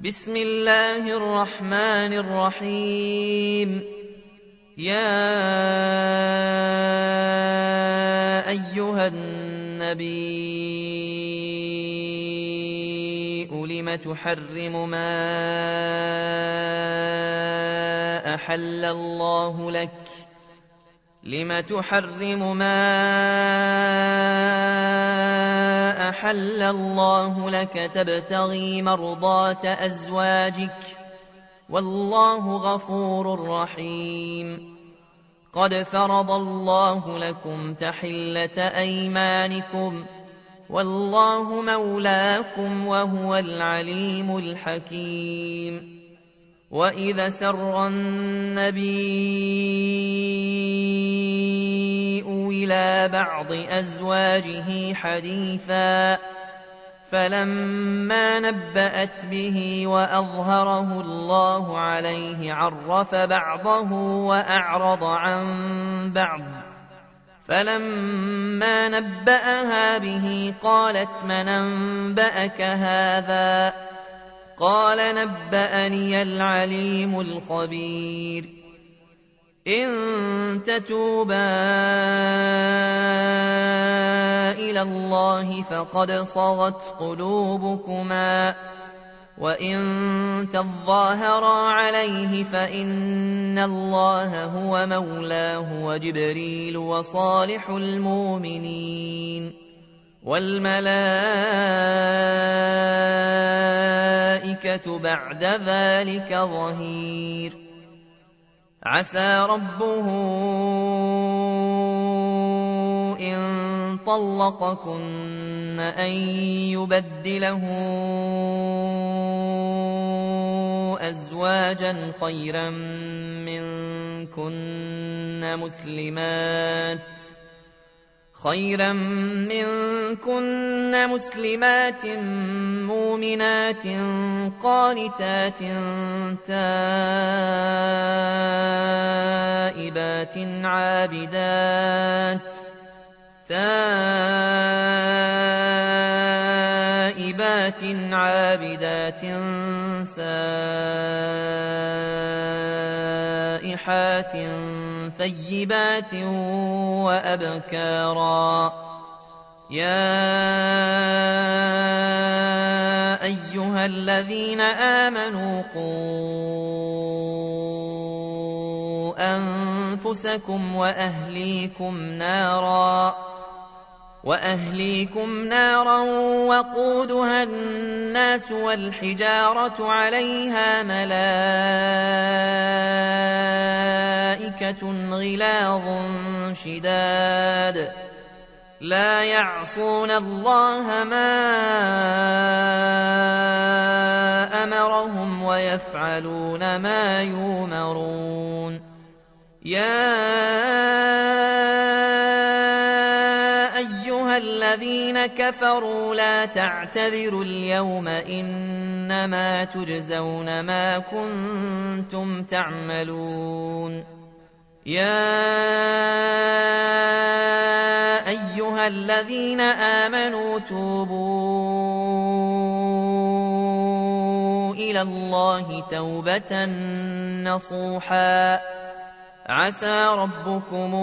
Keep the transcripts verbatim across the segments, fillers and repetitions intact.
بسم الله الرحمن الرحيم. يا أيها النبي لم تحرم ما أحل الله لك لم تحرم ما أحل الله لك تبتغي مرضات أزواجك والله غفور رحيم. قد فرض الله لكم تحلة أيمانكم والله مولاكم وهو العليم الحكيم. وإذا سر النبي إلى بعض أزواجه حديثا فلما نبأت به وأظهره الله عليه عرف بعضه وأعرض عن بعض، فلما نبأها به قالت من أنبأك هذا؟ قال نبأني العليم الخبير. إن تتوبا إلى الله فقد صغت قلوبكما وإن تظاهرا عليه فإن الله هو مولاه وجبريل وصالح المؤمنين والملائكة بعد ذلك ظهير. عسى ربه إن طلقكن أن يبدله أزواجا خيرا منكن مسلمات خيرا منكن مسلمات مؤمنات قانتات تائبات عابدات تائبات عابدات سائحات ثيبات وأبكارا. يا أيها الذين آمنوا قوا أنفسكم وأهليكم نارا وأهليكم نارا وقودها الناس والحجارة عليها ملائكة غلاظ شداد لا يعصون الله ما أمرهم ويفعلون ما يؤمرون. يا أيها الذين كفروا لا تعتذروا اليوم إنما تجزون ما كنتم تعملون. يا أيها الذين آمنوا توبوا إلى الله توبة نصوحا عسى ربكم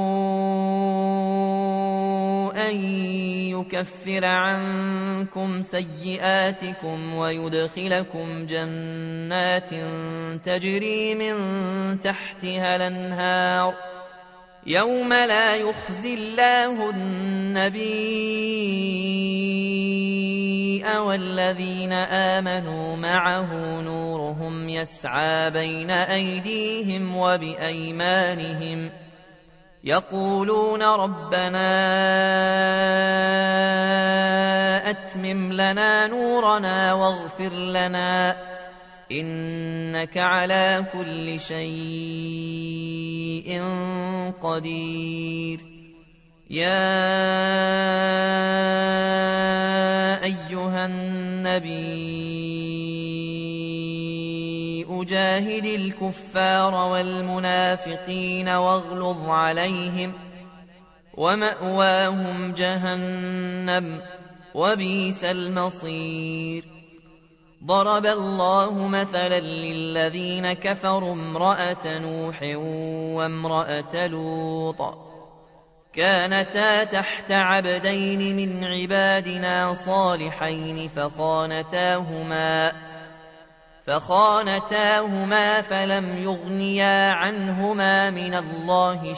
أن يكفر عنكم سيئاتكم ويدخلكم جنات تجري من تحتها الأنهار يوم لا يخزي الله النبي والذين آمنوا معه نورهم يسعى بين أيديهم وبأيمانهم يقولون ربنا أتمم لنا نورنا واغفر لنا إنك على كل شيء قدير. يا أيها النبي أجاهد الكفار والمنافقين واغلظ عليهم ومأواهم جهنم وبئس المصير. ضرب الله مثلا للذين كفروا امرأة نوح وامرأة لوط كانتا تحت عبدين من عبادنا صالحين فخانتاهما فخانتاهما فلم يغنيا عنهما من الله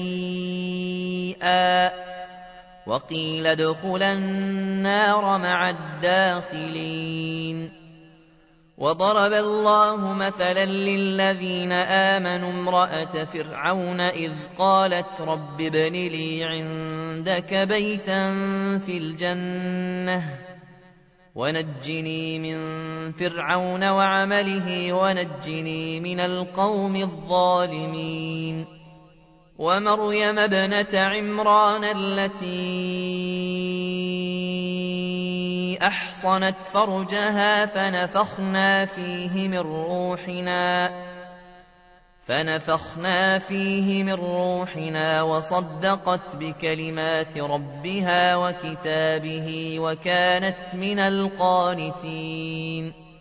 شيئا وقيل ادخلا النار مع الداخلين وضرب الله مثلا للذين آمنوا امرأة فرعون إذ قالت رب ابن لي عندك بيتا في الجنة ونجني من فرعون وعمله ونجني من القوم الظالمين ومريم ابنة عمران التي أحصنت فرجها فنفخنا فيه من روحنا فنفخنا فيه من روحنا وصدقت بكلمات ربها وكتابه وكانت من القانتين